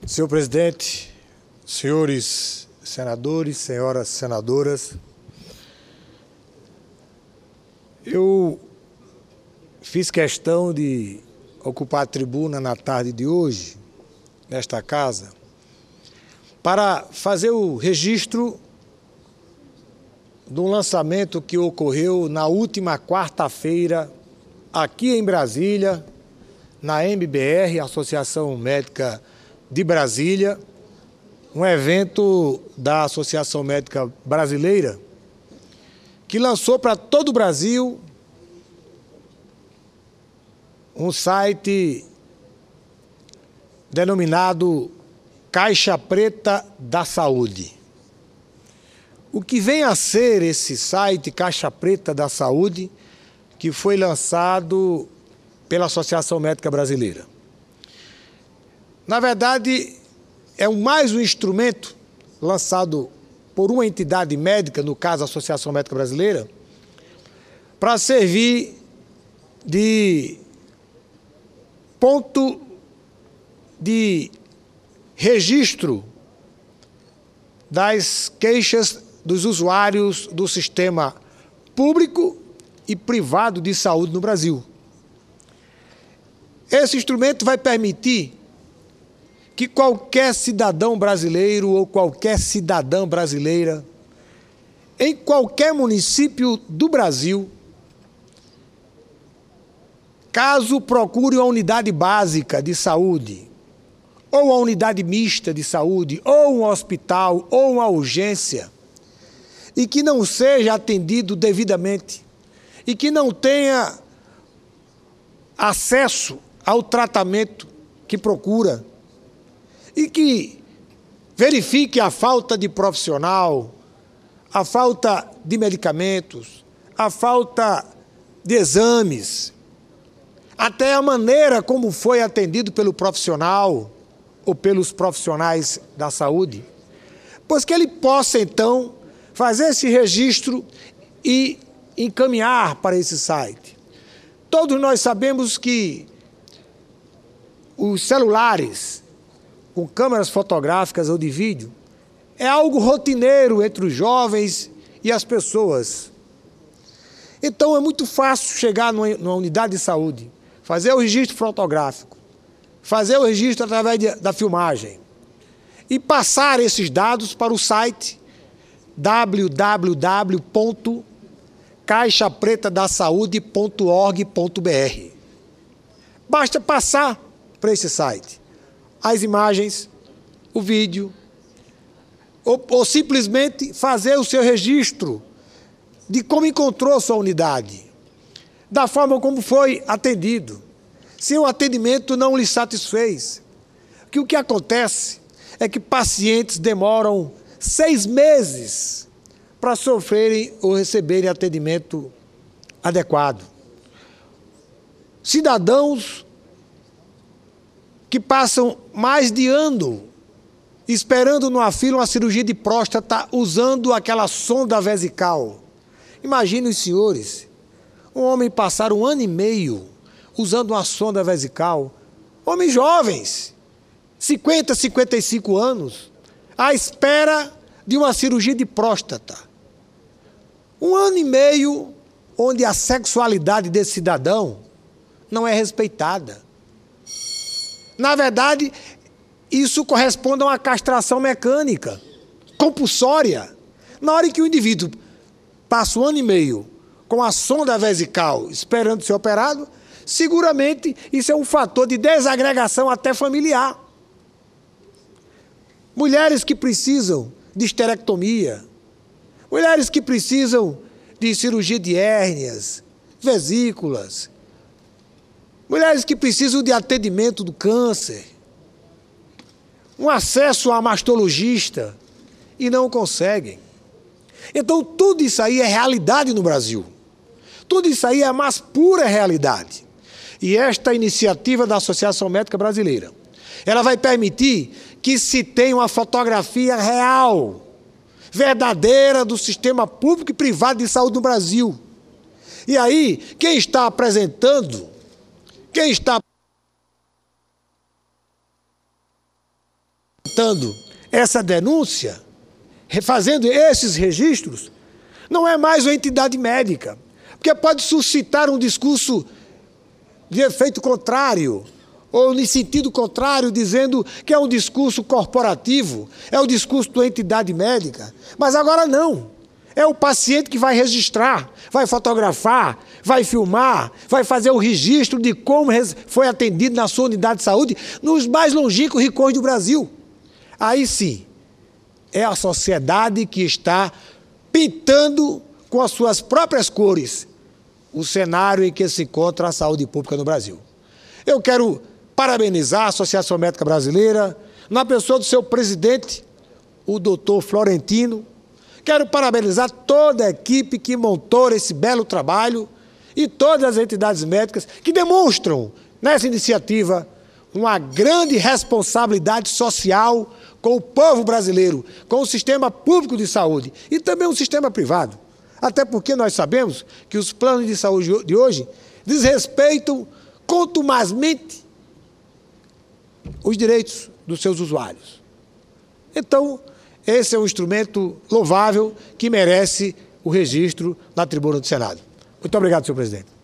Senhor presidente, senhores senadores, senhoras senadoras, eu fiz questão de ocupar a tribuna na tarde de hoje, nesta casa, para fazer o registro de um lançamento que ocorreu na última quarta-feira, aqui em Brasília, na MBR, Associação Médica de Brasília, um evento da Associação Médica Brasileira, que lançou para todo o Brasil um site denominado Caixa Preta da Saúde. O que vem a ser esse site Caixa Preta da Saúde, que foi lançado pela Associação Médica Brasileira? Na verdade, é mais um instrumento lançado por uma entidade médica, no caso a Associação Médica Brasileira, para servir de ponto de registro das queixas dos usuários do sistema público e privado de saúde no Brasil. Esse instrumento vai permitir que qualquer cidadão brasileiro ou qualquer cidadã brasileira, em qualquer município do Brasil, caso procure uma unidade básica de saúde, ou uma unidade mista de saúde, ou um hospital, ou uma urgência, e que não seja atendido devidamente, e que não tenha acesso ao tratamento que procura, e que verifique a falta de profissional, a falta de medicamentos, a falta de exames, até a maneira como foi atendido pelo profissional ou pelos profissionais da saúde, pois que ele possa, então, fazer esse registro e encaminhar para esse site. Todos nós sabemos que os celulares com câmeras fotográficas ou de vídeo é algo rotineiro entre os jovens e as pessoas. Então é muito fácil chegar numa unidade de saúde, fazer o registro fotográfico, fazer o registro através da filmagem e passar esses dados para o site www.caixapretadasaude.org.br. Basta passar para esse site as imagens, o vídeo, ou simplesmente fazer o seu registro de como encontrou sua unidade, da forma como foi atendido. Se o atendimento não lhe satisfez, que o que acontece é que pacientes demoram 6 meses para sofrerem ou receberem atendimento adequado. Cidadãos que passam mais de ano esperando numa fila uma cirurgia de próstata usando aquela sonda vesical. Imaginem os senhores, um homem passar 1 ano e meio usando uma sonda vesical, homens jovens, 50, 55 anos, à espera de uma cirurgia de próstata. 1 ano e meio onde a sexualidade desse cidadão não é respeitada. Na verdade, isso corresponde a uma castração mecânica, compulsória. Na hora em que o indivíduo passa 1 ano e meio com a sonda vesical esperando ser operado, seguramente isso é um fator de desagregação até familiar. Mulheres que precisam de esterectomia, mulheres que precisam de cirurgia de hérnias, vesículas, mulheres que precisam de atendimento do câncer, um acesso a mastologista e não conseguem. Então, tudo isso aí é realidade no Brasil. Tudo isso aí é a mais pura realidade. E esta iniciativa da Associação Médica Brasileira, ela vai permitir que se tenha uma fotografia real, verdadeira do sistema público e privado de saúde no Brasil. E aí, quem está apresentando, quem está apresentando essa denúncia, fazendo esses registros, não é mais uma entidade médica, porque pode suscitar um discurso de efeito contrário, ou em sentido contrário, dizendo que é um discurso corporativo, é o discurso da entidade médica. Mas agora não. É o paciente que vai registrar, vai fotografar, vai filmar, vai fazer o registro de como foi atendido na sua unidade de saúde nos mais longínquos rincões do Brasil. Aí sim, é a sociedade que está pintando com as suas próprias cores o cenário em que se encontra a saúde pública no Brasil. Eu quero parabenizar a Associação Médica Brasileira, na pessoa do seu presidente, o doutor Florentino. Quero parabenizar toda a equipe que montou esse belo trabalho e todas as entidades médicas que demonstram, nessa iniciativa, uma grande responsabilidade social com o povo brasileiro, com o sistema público de saúde e também o sistema privado. Até porque nós sabemos que os planos de saúde de hoje desrespeitam contumazmente os direitos dos seus usuários. Então, esse é um instrumento louvável que merece o registro na tribuna do Senado. Muito obrigado, senhor presidente.